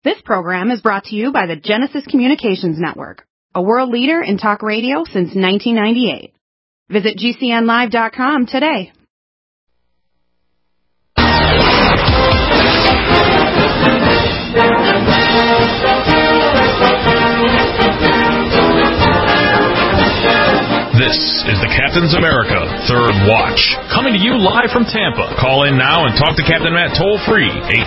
This program is brought to you by the Genesis Communications Network, a world leader in talk radio since 1998. Visit GCNlive.com today. This is the Captain's America Third Watch, coming to you live from Tampa. Call in now and talk to Captain Matt toll-free,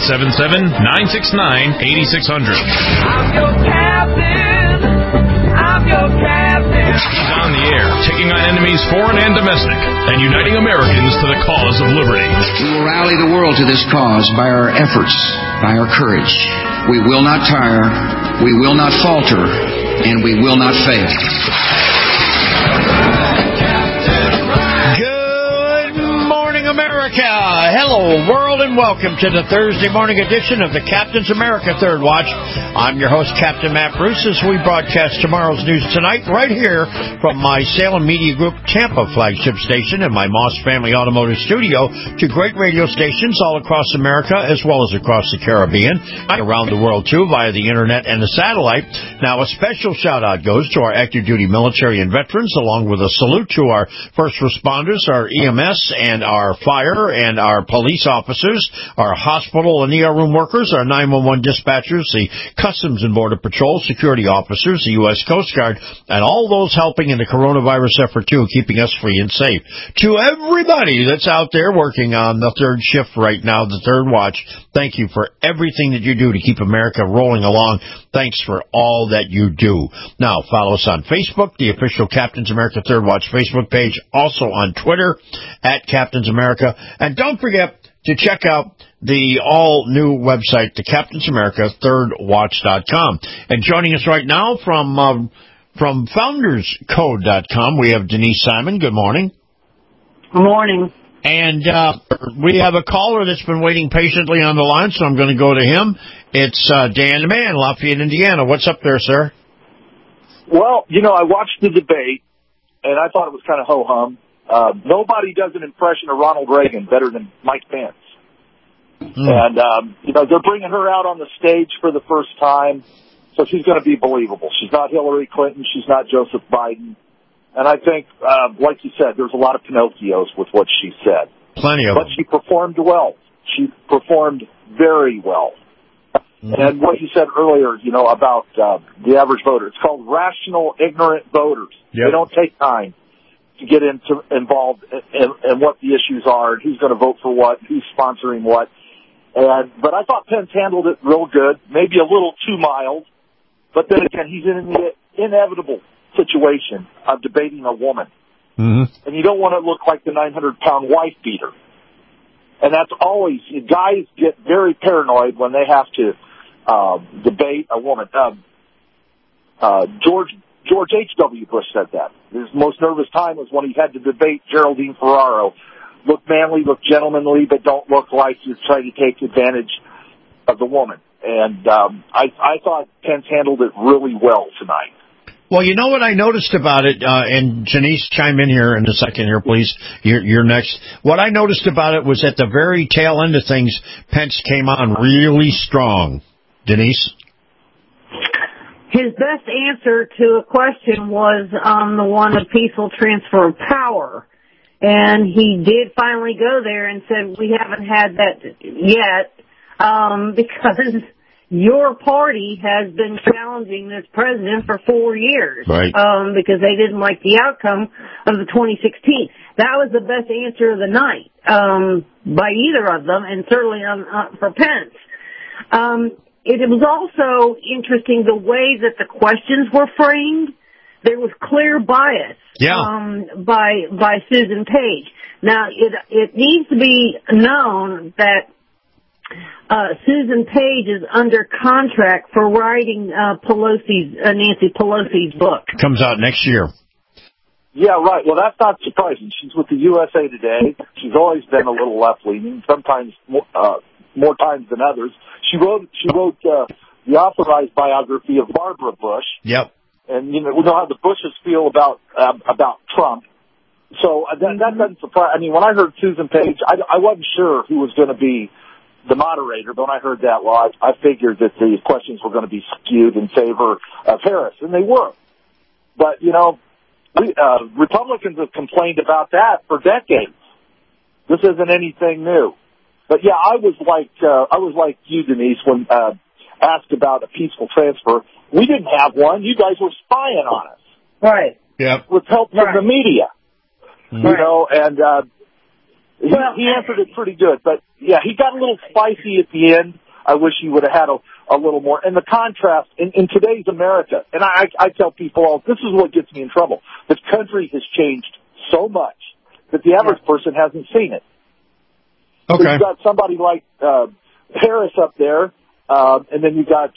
877-969-8600. I'm your captain. I'm your captain. He's on the air, taking on enemies foreign and domestic, and uniting Americans to the cause of liberty. We will rally the world to this cause by our efforts, by our courage. We will not tire, we will not falter, and we will not fail. Good morning, America. Hello, world, and welcome to the Thursday morning edition of the Captain's America Third Watch. I'm your host, Captain Matt Bruce, as we broadcast tomorrow's news tonight right here from my Salem Media Group Tampa flagship station and my Moss Family Automotive Studio to great radio stations all across America as well as across the Caribbean, around the world too via the internet and the satellite. Now, a special shout-out goes to our active duty military and veterans, along with a salute to our first responders, our EMS and our fire and our police officers, our hospital and ER room workers, our 911 dispatchers, the Customs and Border Patrol, security officers, the U.S. Coast Guard, and all those helping in the coronavirus effort, too, keeping us free and safe. To everybody that's out there working on the third shift right now, the third watch, thank you for everything that you do to keep America rolling along. Thanks for all that you do. Now, follow us on Facebook, the official Captain's America Third Watch Facebook page, also on Twitter, at Captain's America. And don't forget to check out the all-new website, the Captain's America ThirdWatch.com. And joining us right now from FoundersCode.com, we have Denise Simon. Good morning. Good morning. And we have a caller that's been waiting patiently on the line, so I'm going to go to him. It's Dan the Man, Lafayette, Indiana. What's up there, sir? Well, I watched the debate, and I thought it was kind of ho-hum. Nobody does an impression of Ronald Reagan better than Mike Pence. And, they're bringing her out on the stage for the first time, so she's going to be believable. She's not Hillary Clinton. She's not Joseph Biden. And I think, like you said, there's a lot of Pinocchios with what she said. Plenty of But them. she performed well. She performed very well. Mm-hmm. And what you said earlier, about the average voter, it's called rational, ignorant voters. Yep. They don't take time to get involved in what the issues are and who's going to vote for what, who's sponsoring what. But I thought Pence handled it real good, maybe a little too mild. But then again, he's in the inevitable situation of debating a woman. Mm-hmm. And you don't want to look like the 900-pound wife beater. And that's always, guys get very paranoid when they have to debate a woman. George H.W. Bush said that. His most nervous time was when he had to debate Geraldine Ferraro. Look manly, look gentlemanly, but don't look like you're trying to take advantage of the woman. And I thought Pence handled it really well tonight. Well, you know what I noticed about it, and Janice, chime in here in a second here, please. You're next. What I noticed about it was at the very tail end of things, Pence came on really strong. Denise? His best answer to a question was the one of peaceful transfer of power. And he did finally go there and said, we haven't had that yet because your party has been challenging this president for 4 years. Right. Because they didn't like the outcome of the 2016. That was the best answer of the night by either of them, and certainly for Pence. It was also interesting the way that the questions were framed. There was clear bias by Susan Page. Now, it needs to be known that Susan Page is under contract for writing Nancy Pelosi's book. Comes out next year. Yeah, right. Well, that's not surprising. She's with the USA Today. She's always been a little left-leaning, sometimes more times than others. She wrote the authorized biography of Barbara Bush. Yep. And we know how the Bushes feel about Trump. So that doesn't surprise. I mean, when I heard Susan Page, I wasn't sure who was going to be the moderator, but when I heard that, well, I figured that the questions were going to be skewed in favor of Harris, and they were. But, Republicans have complained about that for decades. This isn't anything new. But yeah, I was like you, Denise, when asked about a peaceful transfer. We didn't have one. You guys were spying on us. Right. Yep. With help from the media. Right. He answered it pretty good. But yeah, he got a little spicy at the end. I wish he would have had a little more. And the contrast in today's America, and I tell people, this is what gets me in trouble. The country has changed so much that the average person hasn't seen it. Okay. So you've got somebody like Harris up there, and then you got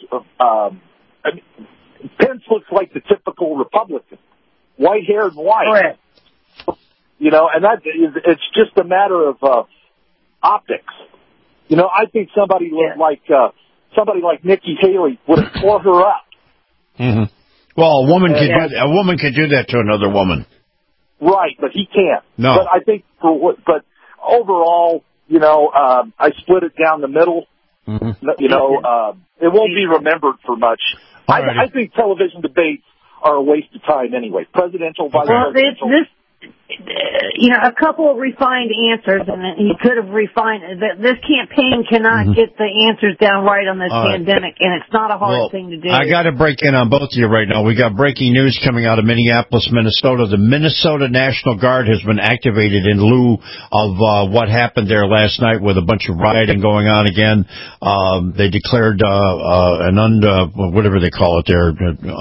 Pence looks like the typical Republican, white-haired and white. Correct. And it's just a matter of optics. I think somebody like Nikki Haley would have tore her up. Mm-hmm. Well, a woman could do that to another woman. Right, but he can't. No. But I think but overall, I split it down the middle. Mm-hmm. It won't be remembered for much. I think television debates are a waste of time anyway. Presidential, vice presidential. A couple of refined answers, and he could have refined that. This campaign cannot get the answers down right on this pandemic, and it's not a hard thing to do. I got to break in on both of you right now. We got breaking news coming out of Minneapolis, Minnesota. The Minnesota National Guard has been activated in lieu of what happened there last night with a bunch of rioting going on again. They declared whatever they call it there,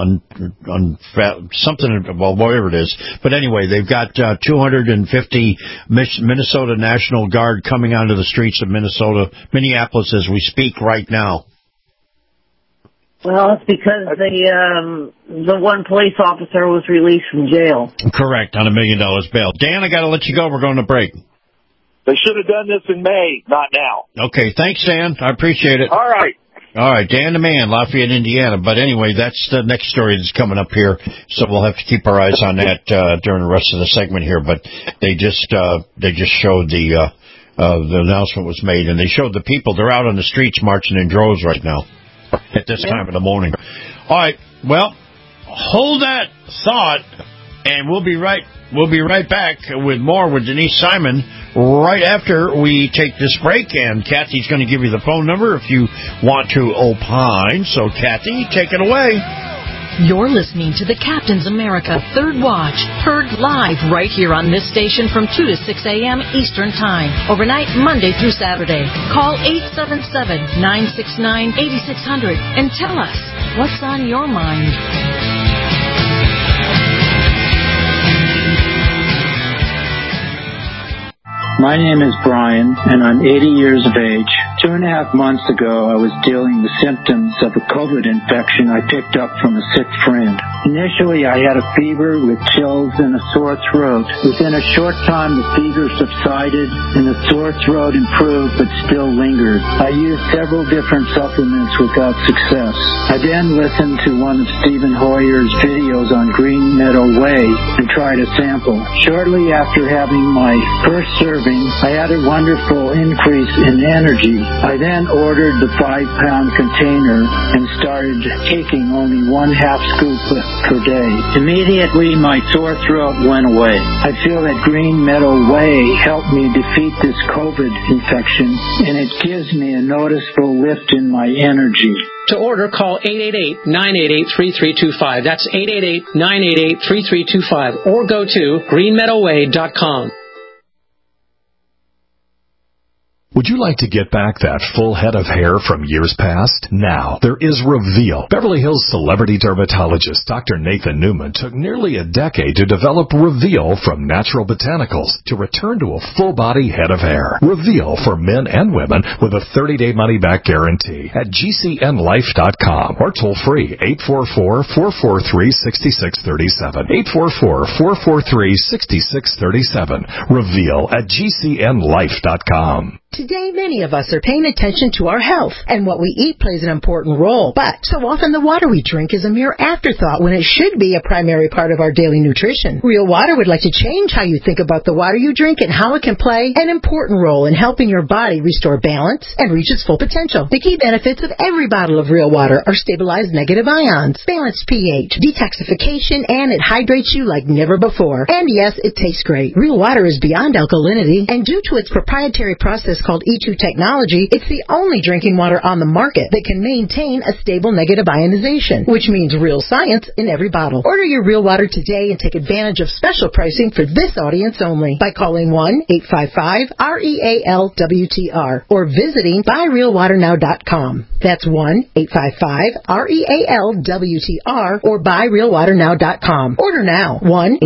whatever it is. But anyway, they've got 250 Minnesota National Guard coming onto the streets of Minneapolis as we speak right now. Well, it's because the one police officer was released from jail. Correct, on $1 million bail. Dan, I got to let you go. We're going to break. They should have done this in May, not now. Okay, thanks, Dan. I appreciate it. All right, Dan the Man, Lafayette, Indiana. But anyway, that's the next story that's coming up here, so we'll have to keep our eyes on that during the rest of the segment here. But they just showed the announcement was made, and they showed the people. They're out on the streets marching in droves right now at this time of the morning. All right, well, hold that thought, and we'll be right back with more with Denise Simon right after we take this break, and Kathy's going to give you the phone number if you want to opine. So, Kathy, take it away. You're listening to the Captain's America Third Watch, heard live right here on this station from 2 to 6 a.m. Eastern Time, overnight Monday through Saturday. Call 877-969-8600 and tell us what's on your mind. My name is Brian, and I'm 80 years of age. 2.5 months ago, I was dealing with symptoms of a COVID infection I picked up from a sick friend. Initially, I had a fever with chills and a sore throat. Within a short time, the fever subsided and the sore throat improved but still lingered. I used several different supplements without success. I then listened to one of Stephen Hoyer's videos on Green Meadow Way and tried a sample. Shortly after having my first serving, I had a wonderful increase in energy. I then ordered the 5-pound container and started taking only 1/2 scoop per day. Immediately, my sore throat went away. I feel that Green Meadow Way helped me defeat this COVID infection, and it gives me a noticeable lift in my energy. To order, call 888-988-3325. That's 888-988-3325. Or go to greenmeadowway.com. Would you like to get back that full head of hair from years past? Now, there is Reveal. Beverly Hills celebrity dermatologist Dr. Nathan Newman took nearly a decade to develop Reveal from natural botanicals to return to a full-body head of hair. Reveal for men and women with a 30-day money-back guarantee at GCNlife.com or toll free 844-443-6637. 844-443-6637. Reveal at GCNlife.com. Today, many of us are paying attention to our health, and what we eat plays an important role. But so often the water we drink is a mere afterthought when it should be a primary part of our daily nutrition. Real Water would like to change how you think about the water you drink and how it can play an important role in helping your body restore balance and reach its full potential. The key benefits of every bottle of Real Water are stabilized negative ions, balanced pH, detoxification, and it hydrates you like never before. And yes, it tastes great. Real Water is beyond alkalinity, and due to its proprietary process called E2 technology, it's the only drinking water on the market that can maintain a stable negative ionization, which means real science in every bottle. Order your Real Water today and take advantage of special pricing for this audience only by calling 1-855-REAL-WTR or visiting buyrealwaternow.com. That's 1-855-REAL-WTR or buyrealwaternow.com. Order now.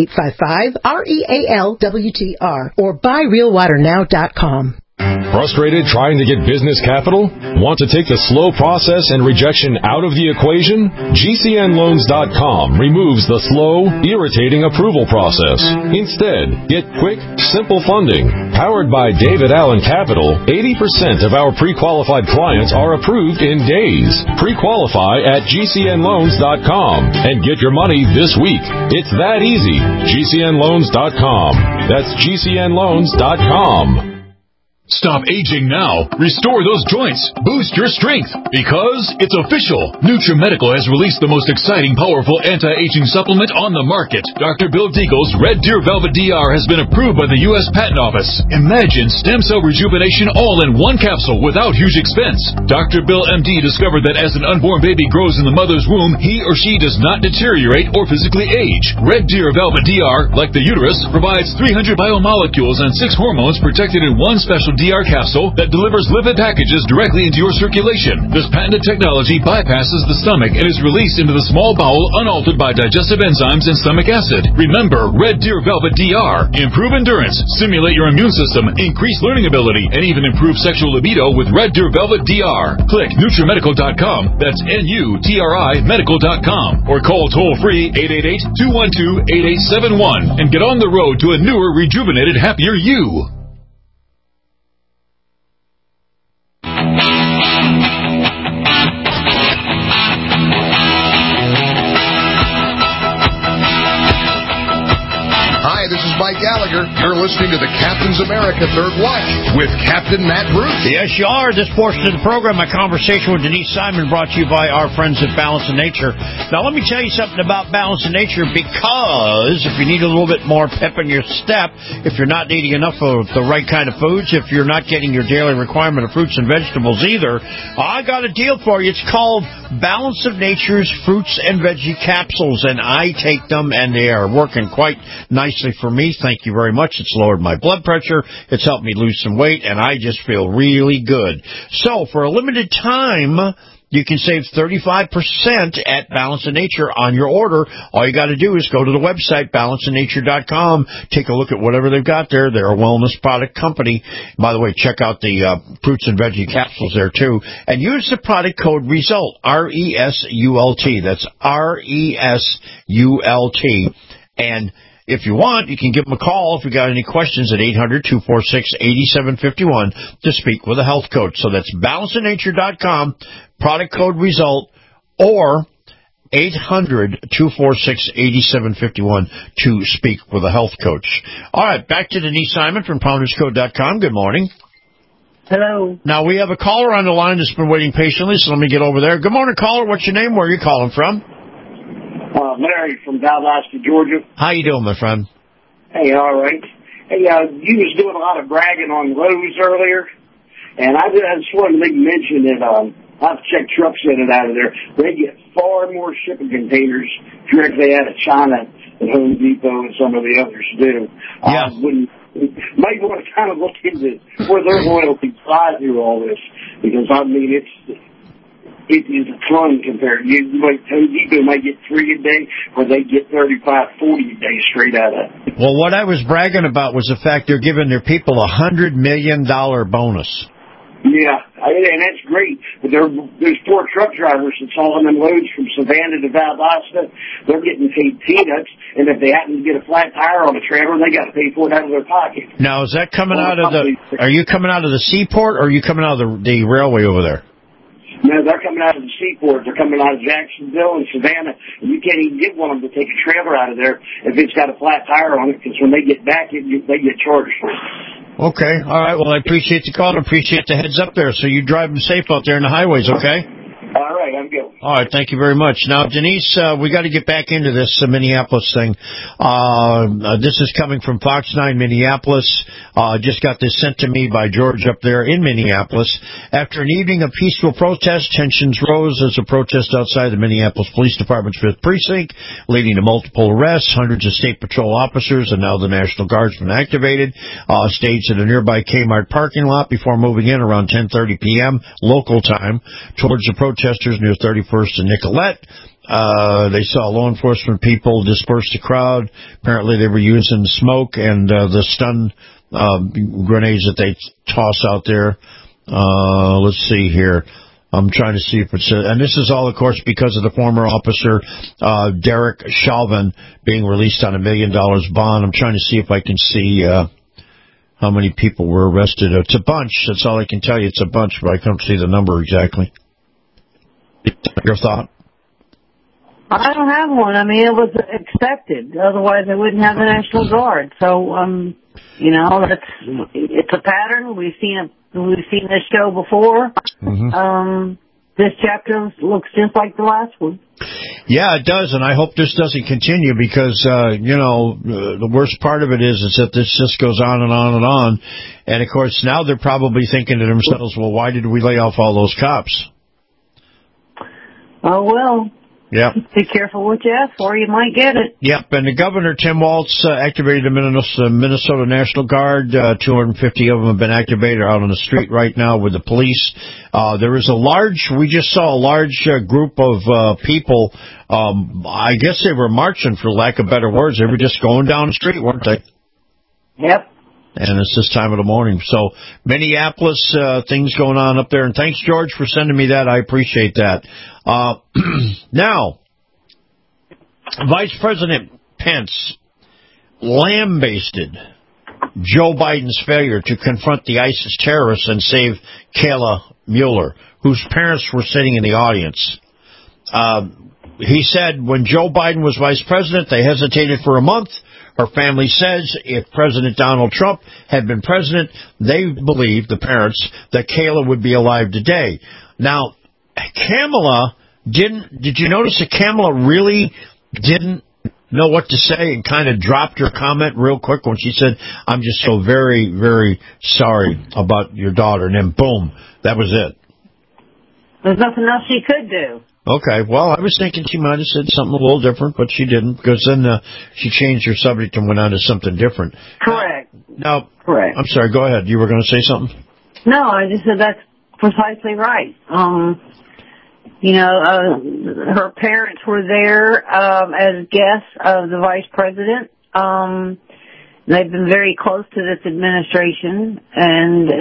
1-855-REAL-WTR or buyrealwaternow.com. Frustrated trying to get business capital? Want to take the slow process and rejection out of the equation? GCNLoans.com removes the slow, irritating approval process. Instead, get quick, simple funding. Powered by David Allen Capital, 80% of our pre-qualified clients are approved in days. Pre-qualify at GCNLoans.com and get your money this week. It's that easy. GCNLoans.com. That's GCNLoans.com. Stop aging now. Restore those joints. Boost your strength. Because it's official. NutriMedical has released the most exciting, powerful anti-aging supplement on the market. Dr. Bill Deagle's Red Deer Velvet DR has been approved by the U.S. Patent Office. Imagine stem cell rejuvenation all in one capsule without huge expense. Dr. Bill MD discovered that as an unborn baby grows in the mother's womb, he or she does not deteriorate or physically age. Red Deer Velvet DR, like the uterus, provides 300 biomolecules and 6 hormones protected in one special DR capsule that delivers lipid packages directly into your circulation. This patented technology bypasses the stomach and is released into the small bowel unaltered by digestive enzymes and stomach acid. Remember, Red Deer Velvet DR. Improve endurance, stimulate your immune system, increase learning ability, and even improve sexual libido with Red Deer Velvet DR. Click NutriMedical.com. That's NUTRI Medical.com. Or call toll-free 888-212-8871 and get on the road to a newer, rejuvenated, happier you. Mike Gallagher. You're listening to the Captain's America Third Watch with Captain Matt Bruce. Yes, you are. This portion of the program, my conversation with Denise Simon, brought to you by our friends at Balance of Nature. Now, let me tell you something about Balance of Nature, because if you need a little bit more pep in your step, if you're not eating enough of the right kind of foods, if you're not getting your daily requirement of fruits and vegetables either, I got a deal for you. It's called Balance of Nature's Fruits and Veggie Capsules, and I take them, and they are working quite nicely for me. Thank you very much. It's lowered my blood pressure. It's helped me lose some weight, and I just feel really good. So, for a limited time, you can save 35% at Balance of Nature on your order. All you got to do is go to the website, balanceofnature.com, take a look at whatever they've got there. They're a wellness product company. By the way, check out the fruits and veggie capsules there, too. And use the product code RESULT, R-E-S-U-L-T. That's R-E-S-U-L-T. And if you want, you can give them a call if you got any questions at 800-246-8751 to speak with a health coach. So that's balanceofnature.com, product code RESULT, or 800-246-8751 to speak with a health coach. All right, back to Denise Simon from PoundersCode.com. Good morning. Hello. Now, we have a caller on the line that's been waiting patiently, so let me get over there. Good morning, caller. What's your name? Where are you calling from? Larry from Valdosta, Georgia. How you doing, my friend? Hey, all right. Hey, you was doing a lot of bragging on Lowe's earlier, and I just wanted to make mention that I've checked trucks in and out of there. They get far more shipping containers directly out of China than Home Depot and some of the others do. Yeah. Might want to kind of look into where their loyalty flies through all this, because, I mean, it is a ton compared. Home Depot might get 3 a day, or they get 35, 40 a day straight out of it. Well, what I was bragging about was the fact they're giving their people $100 million bonus. Yeah, And that's great. But there's poor truck drivers that's hauling them loads from Savannah to Valdosta. They're getting paid peanuts, and if they happen to get a flat tire on a trailer, they got to pay for it out of their pocket. Now, is that coming out of are you coming out of the seaport, or are you coming out of the railway over there? No, they're coming out of the seaport. They're coming out of Jacksonville and Savannah. And you can't even get one of them to take a trailer out of there if it's got a flat tire on it, because when they get back, they get charged. Okay. All right. Well, I appreciate the call. I appreciate the heads up there. So you drive them safe out there in the highways, okay? All right. I'm good. All right. Thank you very much. Now, Denise, we got to get back into this Minneapolis thing. This is coming from Fox 9 Minneapolis. Just got this sent to me by George up there in Minneapolis. After an evening of peaceful protest, tensions rose as a protest outside the Minneapolis Police Department's 5th Precinct, leading to multiple arrests. Hundreds of State Patrol officers and now the National Guardsmen activated, staged at a nearby Kmart parking lot before moving in around 10:30 p.m. local time towards the protesters near 31st and Nicolette. They saw law enforcement people disperse the crowd. Apparently they were using smoke and the stun grenades that they toss out there. Let's see here. I'm trying to see if it's... and this is all, of course, because of the former officer, Derek Chauvin, being released on $1 million bond. I'm trying to see if I can see how many people were arrested. It's a bunch. That's all I can tell you. It's a bunch, but I can't see the number exactly. Your thought? I don't have one. I mean, it was expected. Otherwise, I wouldn't have the National Guard. So, it's a pattern. We've seen this show before. Mm-hmm. This chapter looks just like the last one. Yeah, it does, and I hope this doesn't continue because, the worst part of it is that this just goes on and on and on. And, of course, now they're probably thinking to themselves, well, why did we lay off all those cops? Oh, well. Yep. Be careful what you ask for. You might get it. Yep. And the governor, Tim Walz, activated the Minnesota National Guard. 250 of them have been activated out on the street right now with the police. We just saw a large group of people. I guess they were marching, for lack of better words. They were just going down the street, weren't they? Yep. And it's this time of the morning. So, Minneapolis, things going on up there. And thanks, George, for sending me that. I appreciate that. Now, Vice President Pence lambasted Joe Biden's failure to confront the ISIS terrorists and save Kayla Mueller, whose parents were sitting in the audience. He said when Joe Biden was vice president, they hesitated for a month. Her family says if President Donald Trump had been president, they believe, the parents, that Kayla would be alive today. Now, Kamala did you notice that Kamala really didn't know what to say and kind of dropped her comment real quick when she said, I'm just so very, very sorry about your daughter, and then boom, that was it. There's nothing else she could do. Okay, well, I was thinking she might have said something a little different, but she didn't, because then she changed her subject and went on to something different. Correct. Now, correct. I'm sorry, go ahead. You were going to say something? No, I just said that's precisely right. Her parents were there as guests of the vice president. They've been very close to this administration, and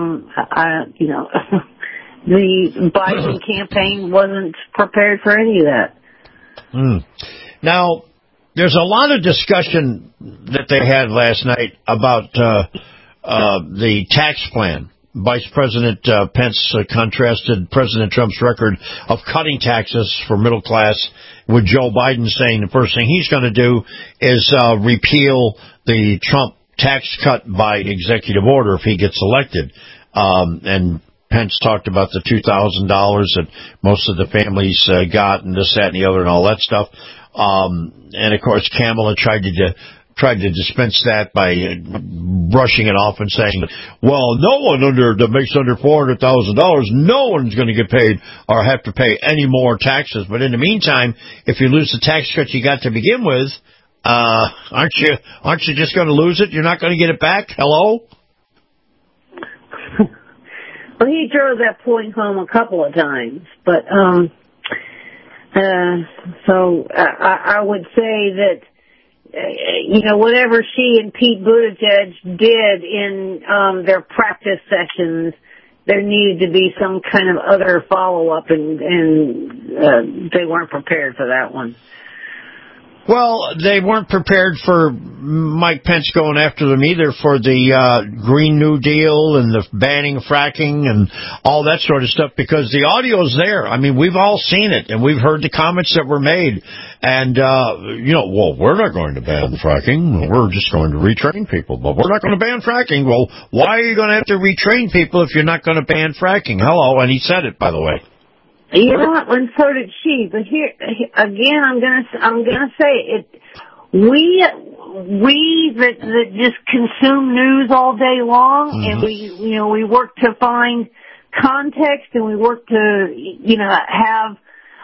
the Biden campaign wasn't prepared for any of that. Now, there's a lot of discussion that they had last night about the tax plan. Vice President Pence contrasted President Trump's record of cutting taxes for middle class with Joe Biden saying the first thing he's going to do is repeal the Trump tax cut by executive order if he gets elected. And Pence talked about the $2,000 that most of the families got and this, that, and the other and all that stuff. And, of course, Kamala tried to dispense that by brushing it off and saying, well, no one that makes under $400,000, no one's going to get paid or have to pay any more taxes. But in the meantime, if you lose the tax cut you got to begin with, aren't you just going to lose it? You're not going to get it back? Hello? Well, he drove that point home a couple of times, but so I would say that whatever she and Pete Buttigieg did in their practice sessions there needed to be some kind of other follow-up, and they weren't prepared for that one. Well, they weren't prepared for Mike Pence going after them either for the Green New Deal and the banning of fracking and all that sort of stuff, because the audio's there. I mean, we've all seen it, and we've heard the comments that were made. And, well, we're not going to ban fracking. We're just going to retrain people. But we're not going to ban fracking. Well, why are you going to have to retrain people if you're not going to ban fracking? Hello, and he said it, by the way. You know what? And so did she. But here again, I'm gonna say it. We that just consume news all day long, and we work to find context, and we work to have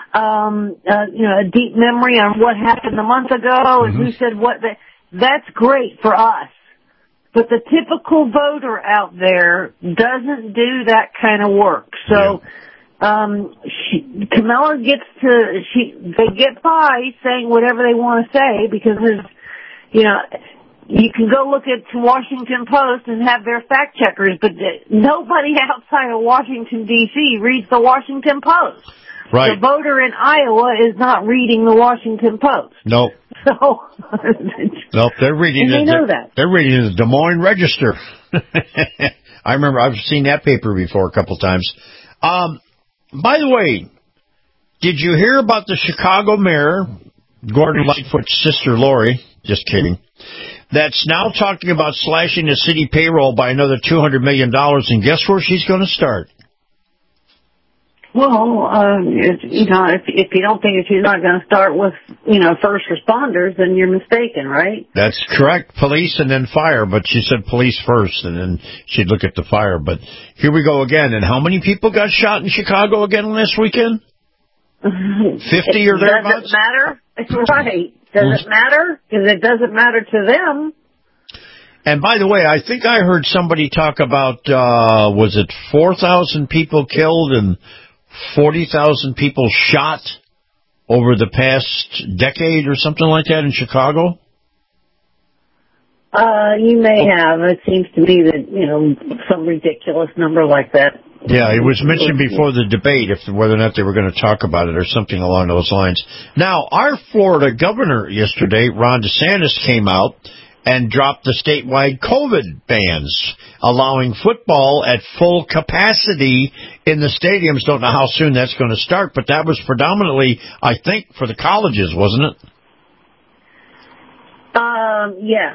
a deep memory on what happened a month ago and who said what. That's great for us. But the typical voter out there doesn't do that kind of work. So. Kamala they get by saying whatever they want to say because you can go look at the Washington Post and have their fact checkers, but nobody outside of Washington D.C. reads the Washington Post. Right. The voter in Iowa is not reading the Washington Post. Nope. So. Nope, they're reading and they know that. They're reading the Des Moines Register. I remember I've seen that paper before a couple times. By the way, did you hear about the Chicago mayor, Gordon Lightfoot's sister Lori, just kidding, that's now talking about slashing the city payroll by another $200 million, and guess where she's going to start? Well, if you don't think she's not going to start with, first responders, then you're mistaken, right? That's correct. Police and then fire, but she said police first, and then she'd look at the fire. But here we go again. And how many people got shot in Chicago again last weekend? 50 or thereabouts? Does it matter? Right. Does it matter? Because it doesn't matter to them. And by the way, I think I heard somebody talk about, was it 4,000 people killed and 40,000 people shot over the past decade or something like that in Chicago? You may have. It seems to me that, some ridiculous number like that. Yeah, it was mentioned before the debate whether or not they were going to talk about it or something along those lines. Now, our Florida governor yesterday, Ron DeSantis, came out and dropped the statewide COVID bans, allowing football at full capacity in the stadiums. Don't know how soon that's going to start, but that was predominantly, I think, for the colleges, wasn't it? Yes.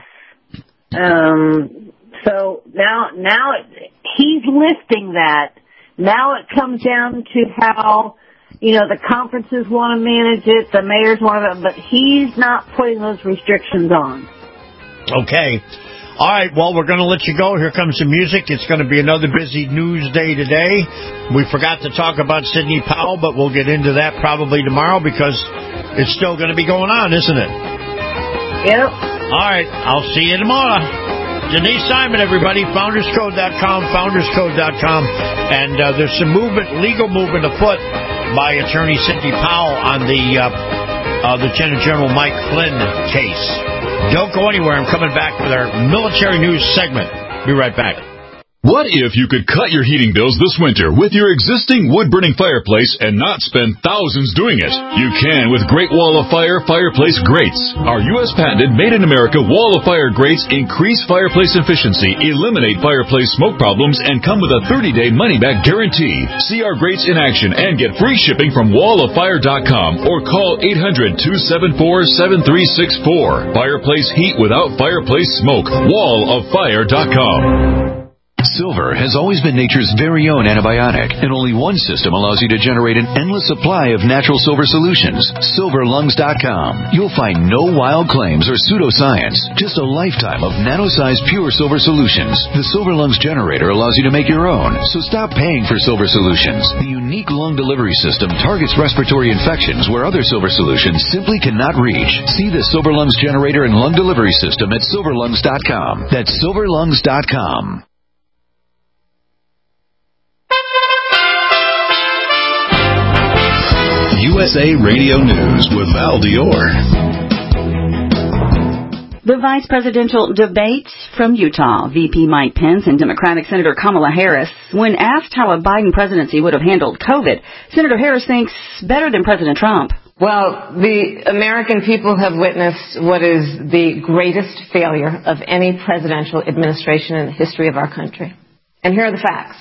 So now he's lifting that. Now it comes down to how, the conferences want to manage it, the mayors want to, but he's not putting those restrictions on. Okay. All right, well, we're going to let you go. Here comes the music. It's going to be another busy news day today. We forgot to talk about Sidney Powell, but we'll get into that probably tomorrow because it's still going to be going on, isn't it? Yep. All right, I'll see you tomorrow. Denise Simon, everybody, founderscode.com, founderscode.com. And there's some legal movement afoot by attorney Sidney Powell on the Lieutenant General Mike Flynn case. Don't go anywhere. I'm coming back with our military news segment. Be right back. What if you could cut your heating bills this winter with your existing wood-burning fireplace and not spend thousands doing it? You can with Great Wall of Fire fireplace grates. Our U.S.-patented, made-in-America Wall of Fire grates increase fireplace efficiency, eliminate fireplace smoke problems, and come with a 30-day money-back guarantee. See our grates in action and get free shipping from walloffire.com or call 800-274-7364. Fireplace heat without fireplace smoke. walloffire.com. Silver has always been nature's very own antibiotic, and only one system allows you to generate an endless supply of natural silver solutions. SilverLungs.com. You'll find no wild claims or pseudoscience, just a lifetime of nano-sized pure silver solutions. The Silver Lungs generator allows you to make your own, so stop paying for silver solutions. The unique lung delivery system targets respiratory infections where other silver solutions simply cannot reach. See the Silver Lungs generator and lung delivery system at SilverLungs.com. That's SilverLungs.com. USA Radio News with Val Dior. The vice presidential debates from Utah, VP Mike Pence and Democratic Senator Kamala Harris. When asked how a Biden presidency would have handled COVID, Senator Harris thinks better than President Trump. Well, the American people have witnessed what is the greatest failure of any presidential administration in the history of our country. And here are the facts.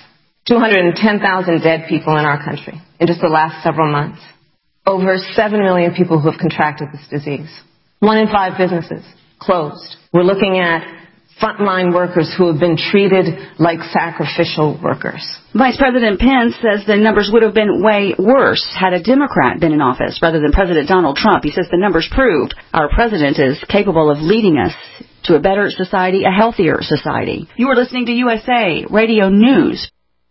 210,000 dead people in our country in just the last several months. Over 7 million people who have contracted this disease. 1 in 5 businesses closed. We're looking at frontline workers who have been treated like sacrificial workers. Vice President Pence says the numbers would have been way worse had a Democrat been in office rather than President Donald Trump. He says the numbers proved our president is capable of leading us to a better society, a healthier society. You are listening to USA Radio News.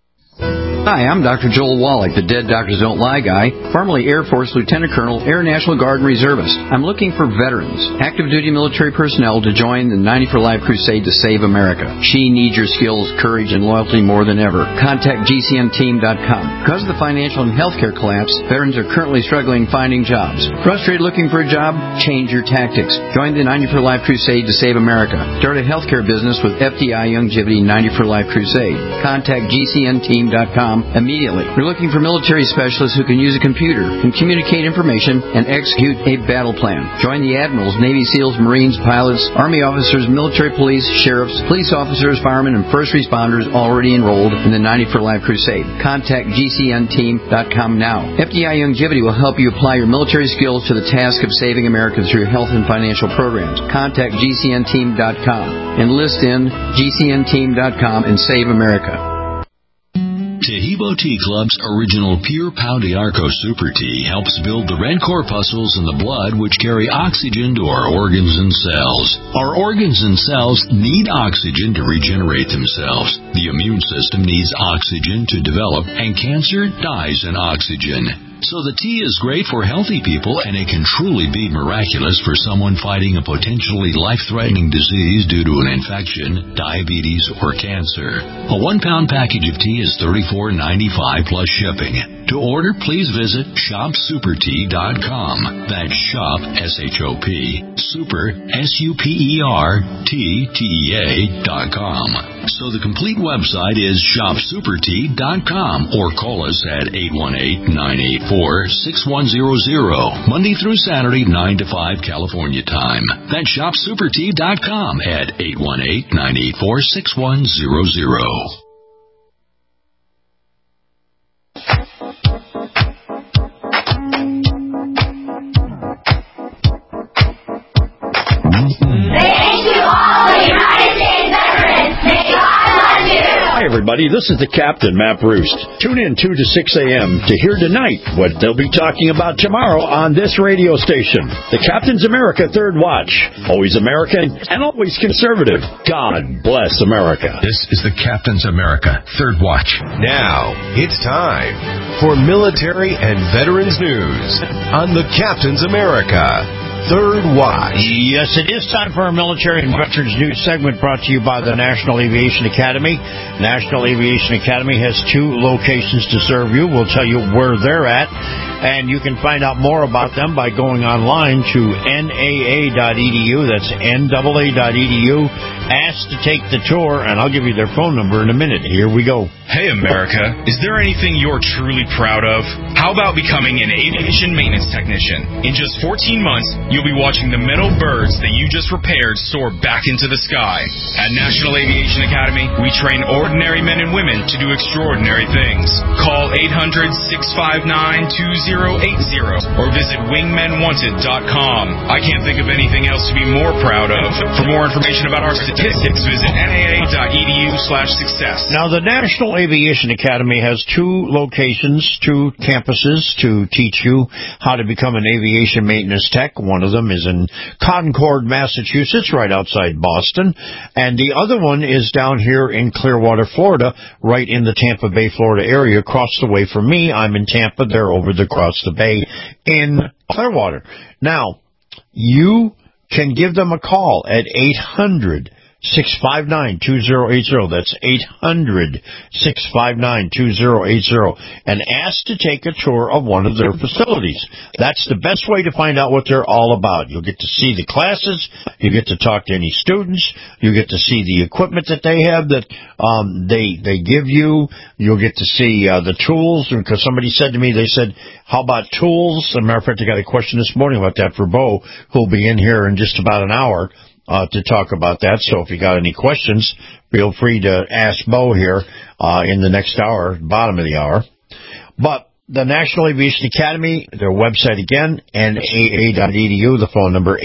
Hi, I'm Dr. Joel Wallach, the Dead Doctors Don't Lie guy, formerly Air Force Lieutenant Colonel, Air National Guard and Reservist. I'm looking for veterans, active duty military personnel to join the 90 for Life crusade to save America. She needs your skills, courage, and loyalty more than ever. Contact GCNteam.com. Because of the financial and healthcare collapse, veterans are currently struggling finding jobs. Frustrated looking for a job? Change your tactics. Join the 90 for Life crusade to save America. Start a healthcare business with FDI Youngevity 90 for Life crusade. Contact GCNteam.com immediately. We're looking for military specialists who can use a computer, can communicate information, and execute a battle plan. Join the admirals, Navy SEALs, Marines, pilots, Army officers, military police, sheriffs, police officers, firemen, and first responders already enrolled in the 90 for Life crusade. Contact GCNteam.com now. FDI Youngevity will help you apply your military skills to the task of saving America through health and financial programs. Contact GCNteam.com. Enlist in GCNteam.com and save America. Tahibo Tea Club's original Pure Pau d'Arco Super Tea helps build the red corpuscles in the blood which carry oxygen to our organs and cells. Our organs and cells need oxygen to regenerate themselves. The immune system needs oxygen to develop, and cancer dies in oxygen. So the tea is great for healthy people, and it can truly be miraculous for someone fighting a potentially life-threatening disease due to an infection, diabetes, or cancer. A 1-pound package of tea is $34.95 plus shipping. To order, please visit shopsupertea.com. That's shop, S-H-O-P, super, SUPERTTEA.com. So the complete website is shopsupertea.com, or call us at 818-984-6100, Monday through Saturday, 9 to 5 California time. That's shopsupertea.com at 818-984-6100. Hi, everybody. This is the Captain, Matt Bruce. Tune in 2 to 6 a.m. to hear tonight what they'll be talking about tomorrow on this radio station. The Captain's America Third Watch. Always American and always conservative. God bless America. This is the Captain's America Third Watch. Now, it's time for military and veterans news on the Captain's America Third Watch. Yes, it is time for our military and veterans news segment brought to you by the National Aviation Academy. National Aviation Academy has 2 locations to serve you. We'll tell you where they're at, and you can find out more about them by going online to NAA.edu. That's NAA.edu. Ask to take the tour, and I'll give you their phone number in a minute. Here we go. Hey, America. Is there anything you're truly proud of? How about becoming an aviation maintenance technician? In just 14 months, you'll be watching the metal birds that you just repaired soar back into the sky. At National Aviation Academy, we train ordinary men and women to do extraordinary things. Call 800-659-2080 or visit wingmenwanted.com. I can't think of anything else to be more proud of. For more information about our statistics, visit naa.edu/success. Now, the National Aviation Academy has 2 locations, 2 campuses to teach you how to become an aviation maintenance tech. One of them is in Concord, Massachusetts, right outside Boston. And the other one is down here in Clearwater, Florida, right in the Tampa Bay, Florida area, across the way from me. I'm in Tampa. They're over across the bay in Clearwater. Now, you can give them a call at 800-659-2080. That's 800-659-2080. And ask to take a tour of one of their facilities. That's the best way to find out what they're all about. You'll get to see the classes. You get to talk to any students. You get to see the equipment that they have that they give you. You'll get to see the tools. Because somebody said to me, they said, how about tools? As a matter of fact, I got a question this morning about that for Bo, who'll be in here in just about an hour. To talk about that. So if you got any questions, feel free to ask Bo here in the next hour, bottom of the hour. But the National Aviation Academy, their website again, NAA.edu, the phone number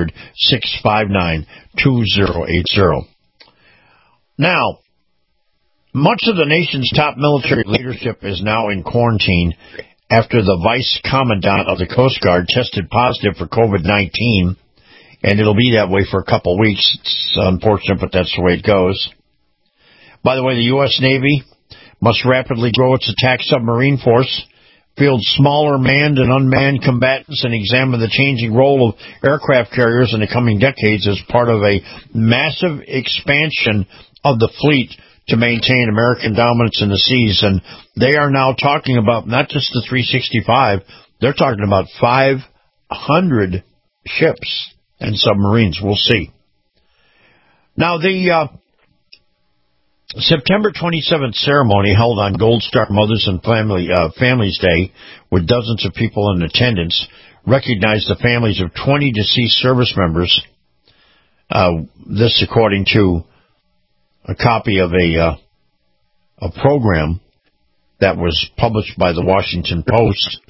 800-659-2080. Now, much of the nation's top military leadership is now in quarantine after the Vice Commandant of the Coast Guard tested positive for COVID-19. And it'll be that way for a couple of weeks. It's unfortunate, but that's the way it goes. By the way, the U.S. Navy must rapidly grow its attack submarine force, field smaller manned and unmanned combatants, and examine the changing role of aircraft carriers in the coming decades as part of a massive expansion of the fleet to maintain American dominance in the seas. And they are now talking about not just the 365, they're talking about 500 ships and submarines. We'll see. Now, the September 27th ceremony held on Gold Star Mothers and Families Day, with dozens of people in attendance, recognized the families of 20 deceased service members. This, according to a copy of a program that was published by the Washington Post.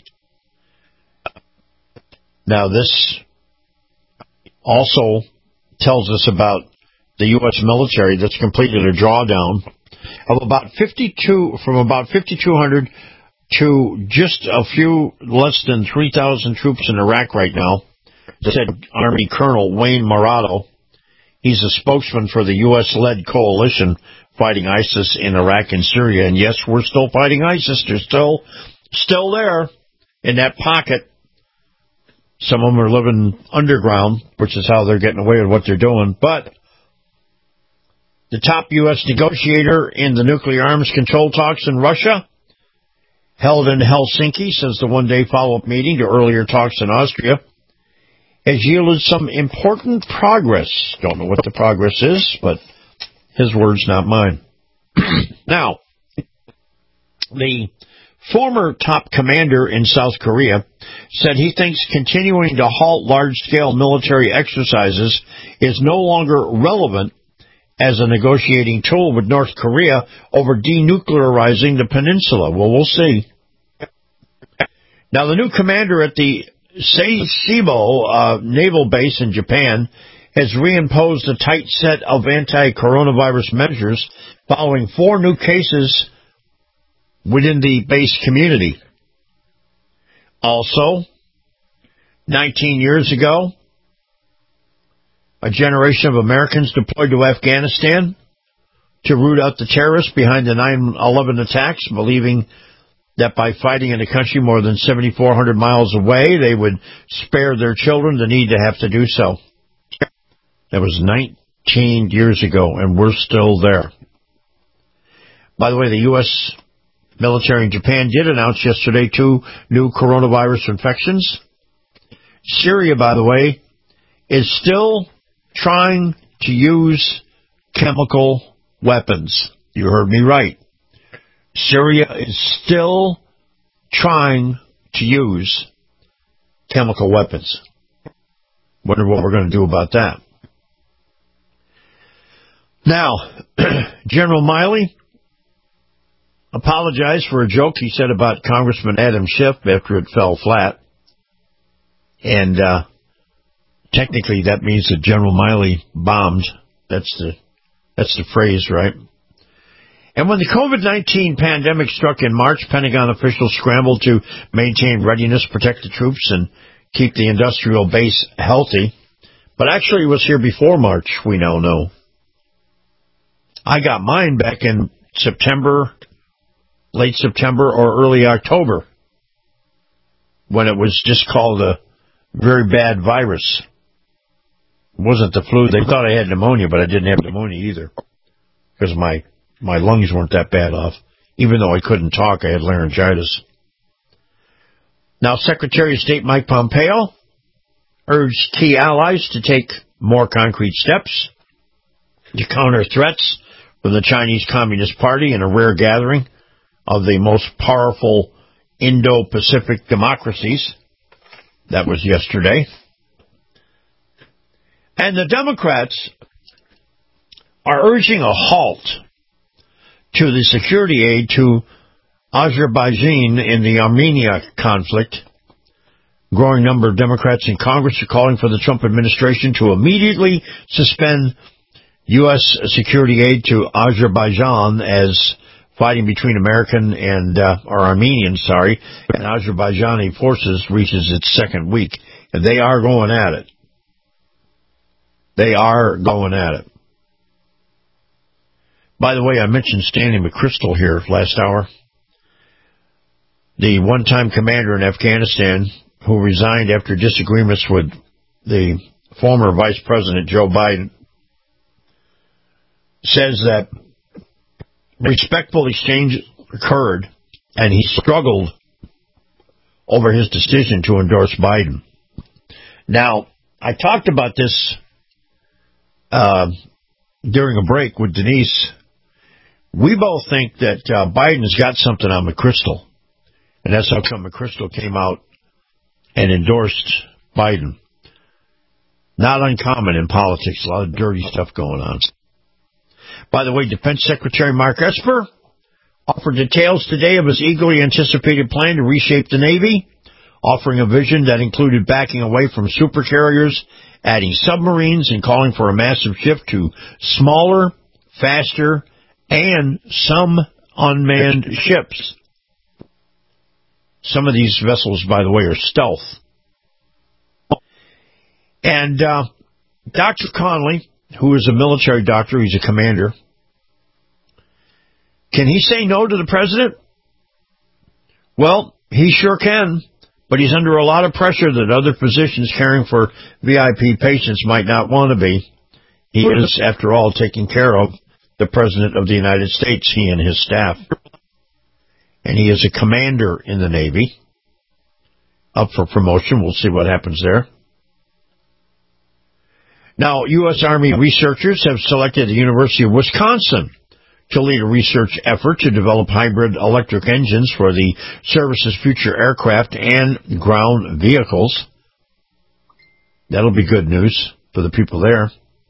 Now, this also tells us about the U.S. military that's completed a drawdown of about 5,200 to just a few less than 3,000 troops in Iraq right now, said Army Colonel Wayne Morado. He's a spokesman for the U.S.-led coalition fighting ISIS in Iraq and Syria. And yes, we're still fighting ISIS. They're still there in that pocket. Some of them are living underground, which is how they're getting away with what they're doing. But the top U.S. negotiator in the nuclear arms control talks in Russia, held in Helsinki since the one-day follow-up meeting to earlier talks in Austria, has yielded some important progress. Don't know what the progress is, but his words, not mine. Now, the former top commander in South Korea said he thinks continuing to halt large-scale military exercises is no longer relevant as a negotiating tool with North Korea over denuclearizing the peninsula. Well, we'll see. Now, the new commander at the Sasebo naval base in Japan has reimposed a tight set of anti-coronavirus measures following 4 new cases within the base community. Also, 19 years ago, a generation of Americans deployed to Afghanistan to root out the terrorists behind the 9/11 attacks, believing that by fighting in a country more than 7,400 miles away, they would spare their children the need to have to do so. That was 19 years ago, and we're still there. By the way, the U.S. military in Japan did announce yesterday 2 new coronavirus infections. Syria, by the way, is still trying to use chemical weapons. You heard me right. Syria is still trying to use chemical weapons. Wonder what we're going to do about that. Now, General Miley apologized for a joke he said about Congressman Adam Schiff after it fell flat. And technically that means that General Miley bombed. That's the phrase, right? And when the COVID-19 pandemic struck in March, Pentagon officials scrambled to maintain readiness, protect the troops, and keep the industrial base healthy. But actually it was here before March, we now know. I got mine back in September, late September or early October, when it was just called a very bad virus. wasn't the flu. They thought I had pneumonia, but I didn't have pneumonia either because my lungs weren't that bad off. Even though I couldn't talk, I had laryngitis. Now, Secretary of State Mike Pompeo urged key allies to take more concrete steps to counter threats from the Chinese Communist Party in a rare gathering of the most powerful Indo-Pacific democracies. That was yesterday. And the Democrats are urging a halt to the security aid to Azerbaijan in the Armenia conflict. A growing number of Democrats in Congress are calling for the Trump administration to immediately suspend U.S. security aid to Azerbaijan as fighting between Armenian and Azerbaijani forces reaches its second week. And they are going at it. They are going at it. By the way, I mentioned Stanley McChrystal here last hour. The one-time commander in Afghanistan who resigned after disagreements with the former Vice President Joe Biden says that respectful exchange occurred and he struggled over his decision to endorse Biden. Now, I talked about this during a break with Denise. We both think that Biden's got something on McChrystal, and that's how come McChrystal came out and endorsed Biden. Not uncommon in politics, a lot of dirty stuff going on. By the way, Defense Secretary Mark Esper offered details today of his eagerly anticipated plan to reshape the Navy, offering a vision that included backing away from supercarriers, adding submarines, and calling for a massive shift to smaller, faster, and some unmanned ships. Some of these vessels, by the way, are stealth. And Dr. Connolly, who is a military doctor, he's a commander, can he say no to the president? Well, he sure can, but he's under a lot of pressure that other physicians caring for VIP patients might not want to be. He is, after all, taking care of the President of the United States, he and his staff. And he is a commander in the Navy, up for promotion. We'll see what happens there. Now, U.S. Army researchers have selected the University of Wisconsin to lead a research effort to develop hybrid electric engines for the service's future aircraft and ground vehicles. That'll be good news for the people there.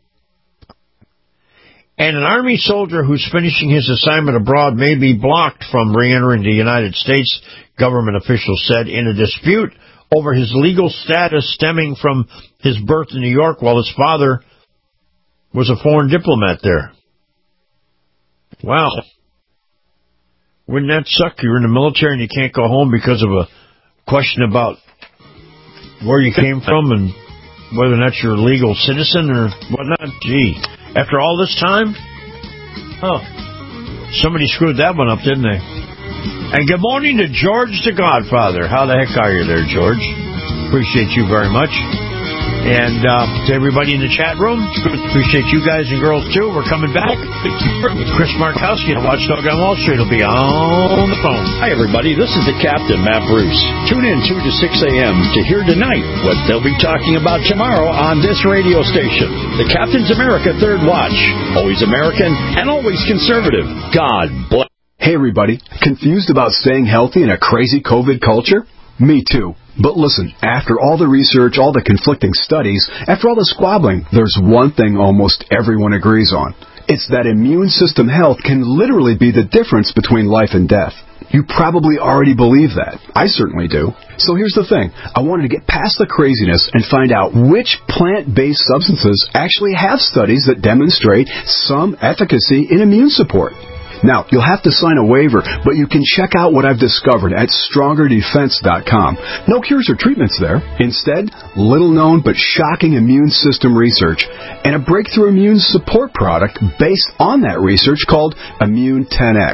And an Army soldier who's finishing his assignment abroad may be blocked from re-entering the United States, government officials said, in a dispute over his legal status stemming from his birth in New York while his father was a foreign diplomat there. Wow. Wouldn't that suck? You're in the military and you can't go home because of a question about where you came from and whether or not you're a legal citizen or whatnot. Gee, after all this time? Oh, somebody screwed that one up, didn't they? And good morning to George the Godfather. How the heck are you there, George? Appreciate you very much. And to everybody in the chat room, appreciate you guys and girls, too. We're coming back with Chris Markowski and Watchdog on Wall Street. Will be on the phone. Hi, everybody. This is the Captain, Matt Bruce. Tune in 2 to 6 a.m. to hear tonight what they'll be talking about tomorrow on this radio station. The Captain's America Third Watch. Always American and always conservative. God bless. Hey, everybody. Confused about staying healthy in a crazy COVID culture? Me too. But listen, after all the research, all the conflicting studies, after all the squabbling, there's one thing almost everyone agrees on. It's that immune system health can literally be the difference between life and death. You probably already believe that. I certainly do. So here's the thing. I wanted to get past the craziness and find out which plant-based substances actually have studies that demonstrate some efficacy in immune support. Now, you'll have to sign a waiver, but you can check out what I've discovered at StrongerDefense.com. No cures or treatments there. Instead, little-known but shocking immune system research and a breakthrough immune support product based on that research called Immune 10X.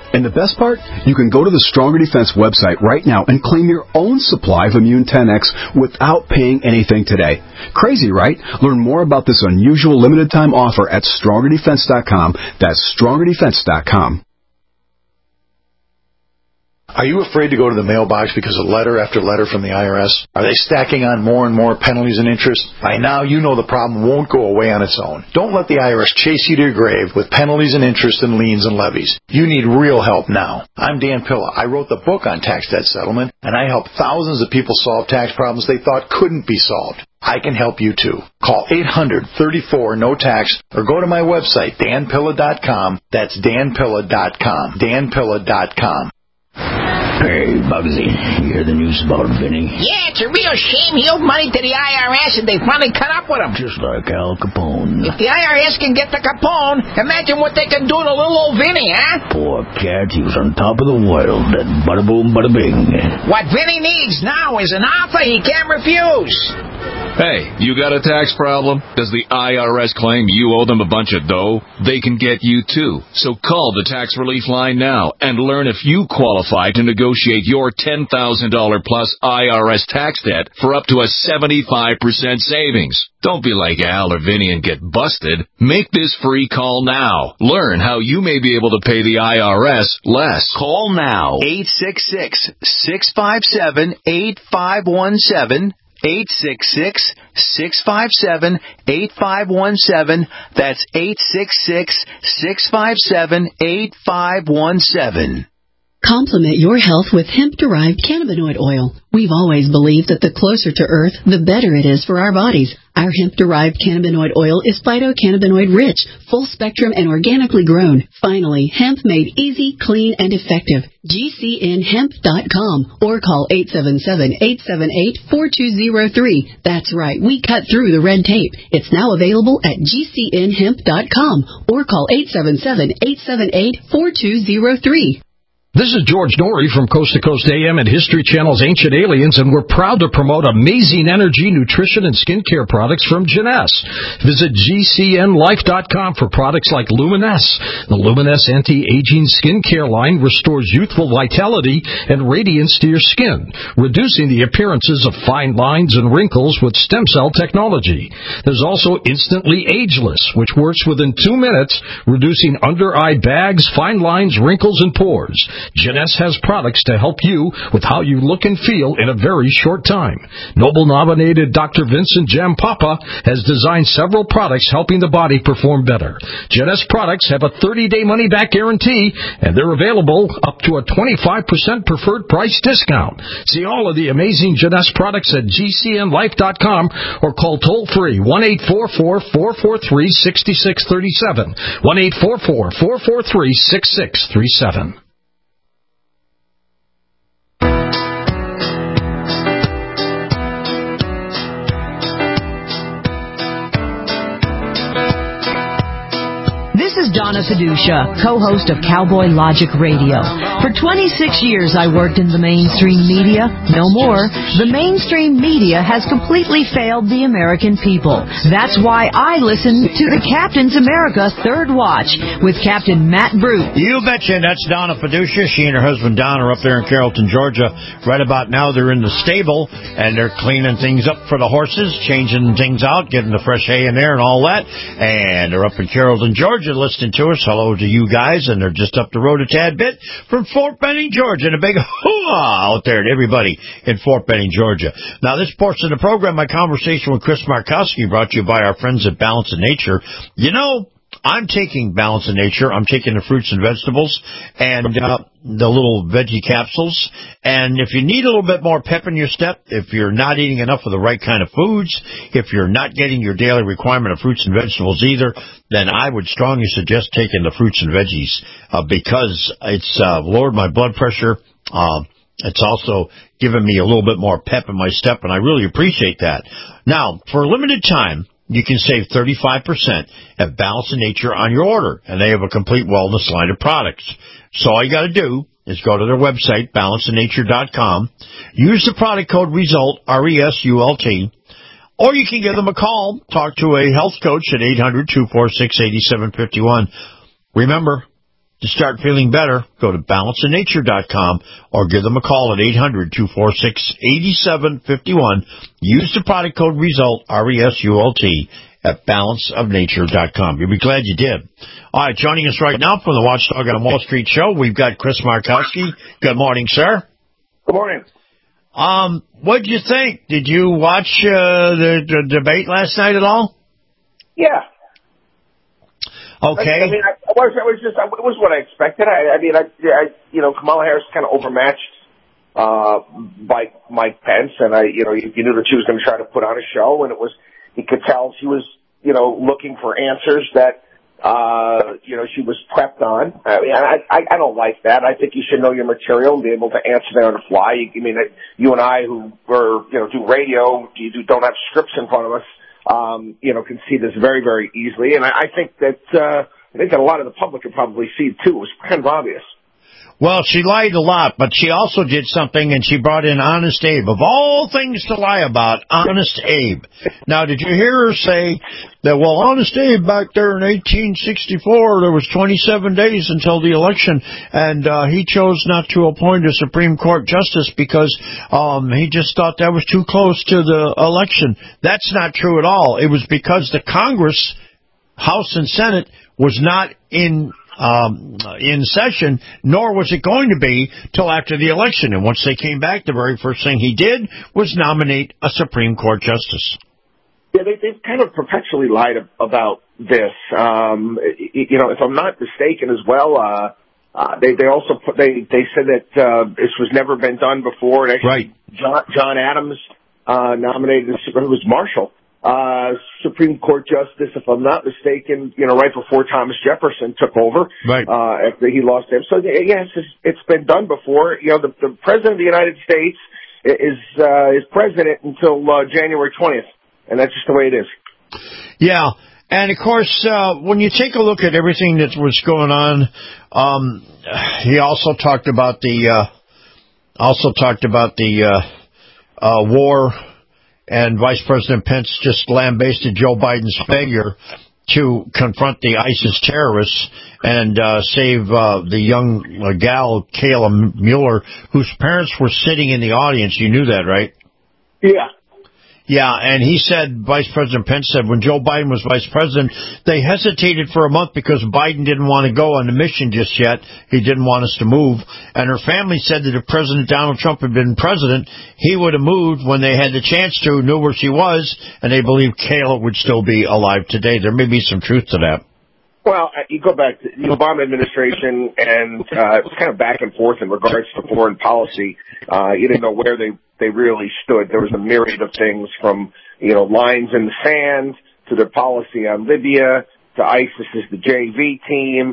And the best part? You can go to the Stronger Defense website right now and claim your own supply of Immune 10X without paying anything today. Crazy, right? Learn more about this unusual limited-time offer at StrongerDefense.com. That's StrongerDefense.com. Are you afraid to go to the mailbox because of letter after letter from the IRS? Are they stacking on more and more penalties and interest? By now, you know the problem won't go away on its own. Don't let the IRS chase you to your grave with penalties and interest and liens and levies. You need real help now. I'm Dan Pilla. I wrote the book on tax debt settlement, and I help thousands of people solve tax problems they thought couldn't be solved. I can help you too. Call 800-34-NO-TAX or go to my website, danpilla.com. That's danpilla.com. danpilla.com. Hey, Bugsy, you hear the news about Vinny? Yeah, it's a real shame he owed money to the IRS and they finally cut up with him. Just like Al Capone. If the IRS can get to Capone, imagine what they can do to little old Vinny, huh? Poor cat, he was on top of the world. That bada boom, bada bing. What Vinny needs now is an offer he can't refuse. Hey, you got a tax problem? Does the IRS claim you owe them a bunch of dough? They can get you too. So call the Tax Relief Line now and learn if you qualify to negotiate your $10,000 plus IRS tax debt for up to a 75% savings. Don't be like Al or Vinny and get busted. Make this free call now. Learn how you may be able to pay the IRS less. Call now. 866-657-8517. 866-657-8517. That's 866-657-8517. Complement your health with hemp-derived cannabinoid oil. We've always believed that the closer to Earth, the better it is for our bodies. Our hemp-derived cannabinoid oil is phytocannabinoid-rich, full-spectrum, and organically grown. Finally, hemp made easy, clean, and effective. GCNhemp.com or call 877-878-4203. That's right, we cut through the red tape. It's now available at GCNhemp.com or call 877-878-4203. This is George Norrie from Coast to Coast AM and History Channel's Ancient Aliens, and we're proud to promote amazing energy, nutrition, and skincare products from Jeunesse. Visit GCNlife.com for products like Luminesse. The Luminesse anti-aging skincare line restores youthful vitality and radiance to your skin, reducing the appearances of fine lines and wrinkles with stem cell technology. There's also Instantly Ageless, which works within 2 minutes, reducing under-eye bags, fine lines, wrinkles, and pores. Jeunesse has products to help you with how you look and feel in a very short time. Nobel-nominated Dr. Vincent Jampapa has designed several products helping the body perform better. Jeunesse products have a 30-day money-back guarantee, and they're available up to a 25% preferred price discount. See all of the amazing Jeunesse products at GCNlife.com or call toll-free 1-844-443-6637, 1-844-443-6637. This is Donna Fiducia, co-host of Cowboy Logic Radio. For 26 years I worked in the mainstream media. No more. The mainstream media has completely failed the American people. That's why I listen to the Captain's America Third Watch with Captain Matt Brute. You betcha. That's Donna Fiducia. She and her husband Don are up there in Carrollton, Georgia. Right about now they're in the stable and they're cleaning things up for the horses, changing things out, getting the fresh hay in there and all that. And they're up in Carrollton, Georgia, listening to us. Hello to you guys, and they're just up the road a tad bit from Fort Benning, Georgia, and a big hoo-ah out there to everybody in Fort Benning, Georgia. Now, this portion of the program, my conversation with Chris Markowski, brought to you by our friends at Balance of Nature. You know, I'm taking Balance of Nature. I'm taking the fruits and vegetables and the little veggie capsules. And if you need a little bit more pep in your step, if you're not eating enough of the right kind of foods, if you're not getting your daily requirement of fruits and vegetables either, then I would strongly suggest taking the fruits and veggies because it's lowered my blood pressure. It's also given me a little bit more pep in my step, and I really appreciate that. Now, for a limited time, you can save 35% at Balance of Nature on your order, and they have a complete wellness line of products. So all you got to do is go to their website, balanceofnature.com, use the product code RESULT, RESULT, or you can give them a call, talk to a health coach at 800-246-8751. Remember, To start feeling better, go to balanceofnature.com or give them a call at 800-246-8751. Use the product code RESULT, R-E-S-U-L-T, at balanceofnature.com. You'll be glad you did. All right, joining us right now from the Watchdog on Wall Street show, we've got Chris Markowski. Good morning, sir. Good morning. What'd you think? Did you watch the debate last night at all? Yeah. Okay. I mean, it was what I expected. Kamala Harris kind of overmatched by Mike Pence, and you knew that she was going to try to put on a show, and you could tell she was, looking for answers that, she was prepped on. I mean, I don't like that. I think you should know your material and be able to answer that on the fly. You and I who do radio, don't have scripts in front of us, can see this very, very easily. And I think that a lot of the public can probably see it too. It was kind of obvious. Well, she lied a lot, but she also did something, and she brought in Honest Abe. Of all things to lie about, Honest Abe. Now, did you hear her say that, well, Honest Abe back there in 1864, there was 27 days until the election, and he chose not to appoint a Supreme Court justice because he just thought that was too close to the election. That's not true at all. It was because the Congress, House and Senate, was not in session, nor was it going to be till after the election. And once they came back, the very first thing he did was nominate a Supreme Court justice. Yeah, they've kind of perpetually lied about this. If I'm not mistaken as well, they also they said that this was never been done before. And actually, right. John Adams nominated, it was Marshall, Supreme Court justice, if I'm not mistaken, right before Thomas Jefferson took over, right. After he lost him. So yes, it's been done before. The President of the United States is president until January 20th, and that's just the way it is. Yeah. And of course, when you take a look at everything that was going on, he also talked about the war. And Vice President Pence just lambasted Joe Biden's failure to confront the ISIS terrorists and save the young gal, Kayla Mueller, whose parents were sitting in the audience. You knew that, right? Yeah. Yeah, and he said, Vice President Pence said, when Joe Biden was vice president, they hesitated for a month because Biden didn't want to go on the mission just yet. He didn't want us to move. And her family said that if President Donald Trump had been president, he would have moved when they had the chance to, knew where she was, and they believe Kayla would still be alive today. There may be some truth to that. Well, you go back to the Obama administration, and it was kind of back and forth in regards to foreign policy. You didn't know where they really stood. There was a myriad of things from, lines in the sand to their policy on Libya to ISIS as the JV team.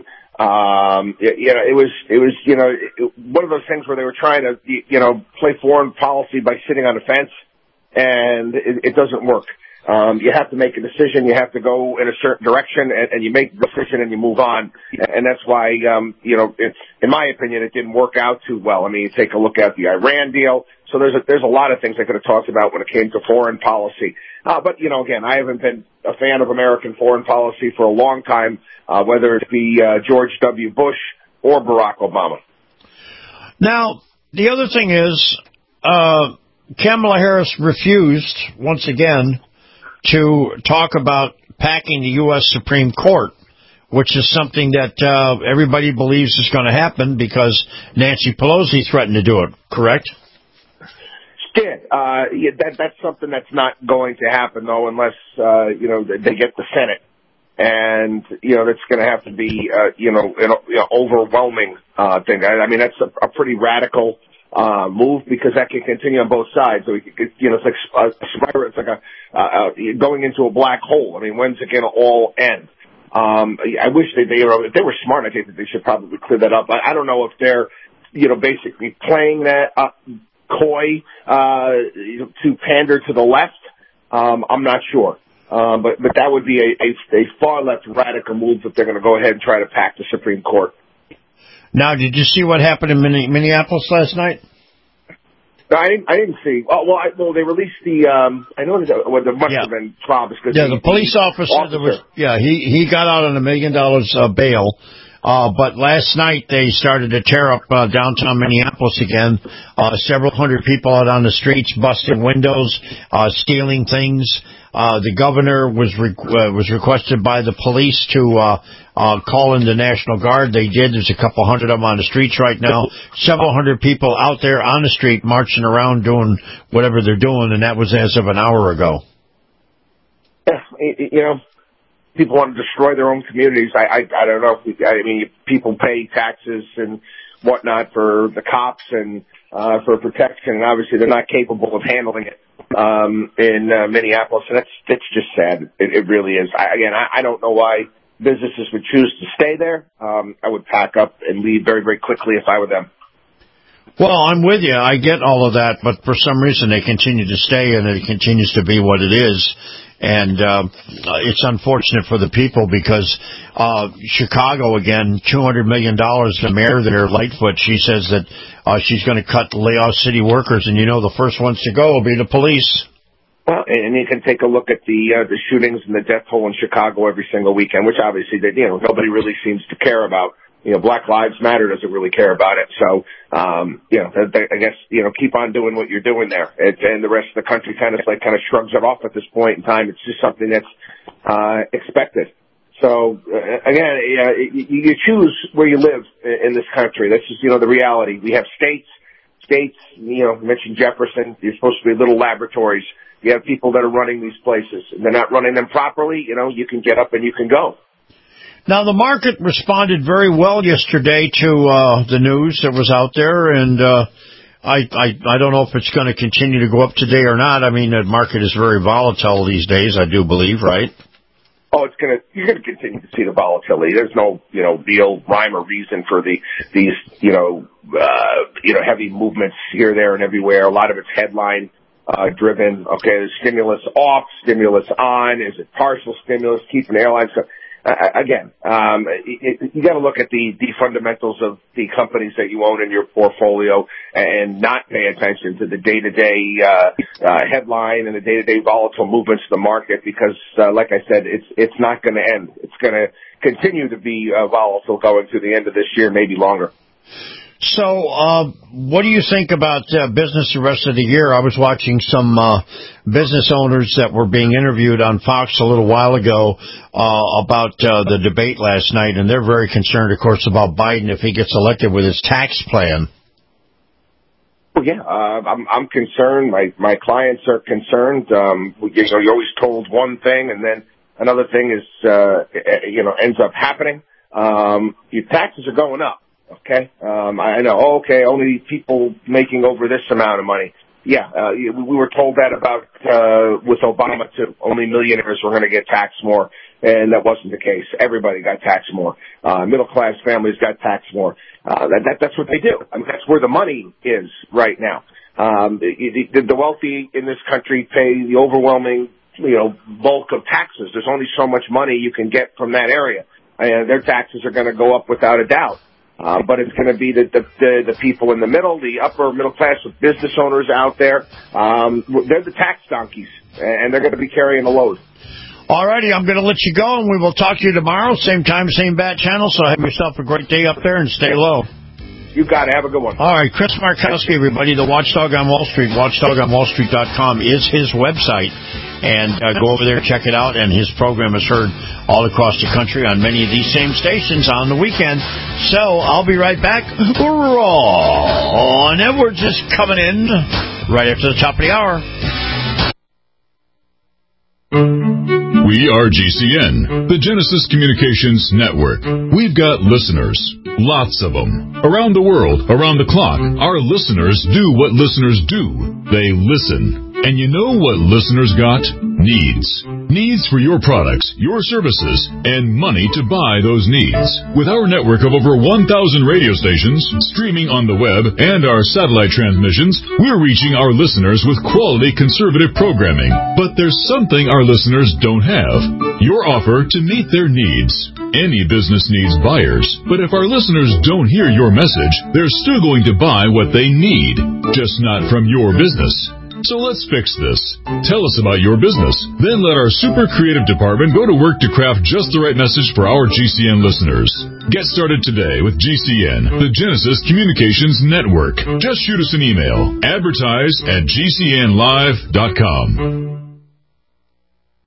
It was one of those things where they were trying to, play foreign policy by sitting on the fence, and it doesn't work. You have to make a decision. You have to go in a certain direction, and you make the decision and you move on. And that's why, in my opinion, it didn't work out too well. I mean, you take a look at the Iran deal. So there's a lot of things I could have talked about when it came to foreign policy. But, again, I haven't been a fan of American foreign policy for a long time, whether it be George W. Bush or Barack Obama. Now, the other thing is, Kamala Harris refused, once again, to talk about packing the U.S. Supreme Court, which is something that everybody believes is going to happen because Nancy Pelosi threatened to do it, correct? She did. That's something that's not going to happen, though, unless, they get the Senate. And, that's going to have to be, an overwhelming thing. I mean, that's a pretty radical move because that can continue on both sides. So it's like a spiral. It's like going into a black hole. I mean, when's it going to all end? I wish if they were smart, I think that they should probably clear that up. I don't know if they're, basically playing that coy, to pander to the left. I'm not sure. But that would be a far left radical move if they're going to go ahead and try to pack the Supreme Court. Now, did you see what happened in Minneapolis last night? No, I didn't see. Well, they released the. I know there must have been problems because the police officer. He got out on $1 million bail But last night they started to tear up downtown Minneapolis again. Several hundred people out on the streets, busting windows, stealing things. The governor was requested by the police to call in the National Guard. They did. There's a couple hundred of them on the streets right now. Several hundred people out there on the street marching around doing whatever they're doing, and that was as of an hour ago. Yeah, people want to destroy their own communities. I don't know. I mean, people pay taxes and whatnot for the cops and for protection, and obviously they're not capable of handling it in Minneapolis, and that's just sad. It really is. I don't know why businesses would choose to stay there. I would pack up and leave very, very quickly if I were them. Well, I'm with you. I get all of that, but for some reason they continue to stay, and it continues to be what it is. And it's unfortunate for the people because Chicago, again, $200 million. The mayor there, Lightfoot, she says that she's going to lay off city workers, and the first ones to go will be the police. Well, and you can take a look at the shootings and the death toll in Chicago every single weekend, which obviously nobody really seems to care about. Black Lives Matter doesn't really care about it. So, I guess, keep on doing what you're doing there. And the rest of the country kind of shrugs it off at this point in time. It's just something that's, expected. So, again, you choose where you live in this country. That's just, the reality. We have states, you mentioned Jefferson. You're supposed to be little laboratories. You have people that are running these places, and they're not running them properly. You can get up and you can go. Now, the market responded very well yesterday to the news that was out there, and I don't know if it's going to continue to go up today or not. I mean, the market is very volatile these days, I do believe, right? Oh, you're going to continue to see the volatility. There's no, real rhyme or reason for these, heavy movements here, there, and everywhere. A lot of it's headline driven. Okay, is stimulus off, stimulus on? Is it partial stimulus? Keeping airlines. Again, you got to look at the fundamentals of the companies that you own in your portfolio and not pay attention to the day-to-day headline and the day-to-day volatile movements of the market because, like I said, it's not going to end. It's going to continue to be volatile going through the end of this year, maybe longer. So, what do you think about business the rest of the year? I was watching some business owners that were being interviewed on Fox a little while ago about the debate last night, and they're very concerned, of course, about Biden if he gets elected with his tax plan. Well, yeah, I'm concerned. My clients are concerned. You're always told one thing, and then another thing is, ends up happening. Your taxes are going up. Okay. I know. Okay. Only people making over this amount of money. Yeah. We were told that about, with Obama too. Only millionaires were going to get taxed more. And that wasn't the case. Everybody got taxed more. Middle class families got taxed more. That's what they do. I mean, that's where the money is right now. The wealthy in this country pay the overwhelming, bulk of taxes. There's only so much money you can get from that area. And their taxes are going to go up without a doubt. But it's going to be the people in the middle, the upper middle class with business owners out there. They're the tax donkeys, and they're going to be carrying the load. All righty, I'm going to let you go, and we will talk to you tomorrow, same time, same bat channel. So have yourself a great day up there and stay low. You got it. Have a good one. All right, Chris Markowski, everybody, the Watchdog on Wall Street. WatchdogOnWallStreet.com is his website. And go over there, check it out. And his program is heard all across the country on many of these same stations on the weekend. So I'll be right back. Ron Edwards is coming in right after the top of the hour. We are GCN, the Genesis Communications Network. We've got listeners, lots of them, around the world, around the clock. Our listeners do what listeners do. They listen. And you know what listeners got? Needs. Needs for your products, your services, and money to buy those needs. With our network of over 1,000 radio stations, streaming on the web, and our satellite transmissions, we're reaching our listeners with quality conservative programming. But there's something our listeners don't have. Your offer to meet their needs. Any business needs buyers, but if our listeners don't hear your message, they're still going to buy what they need, just not from your business. So let's fix this. Tell us about your business. Then let our super creative department go to work to craft just the right message for our GCN listeners. Get started today with GCN, the Genesis Communications Network. Just shoot us an email. Advertise at GCNlive.com.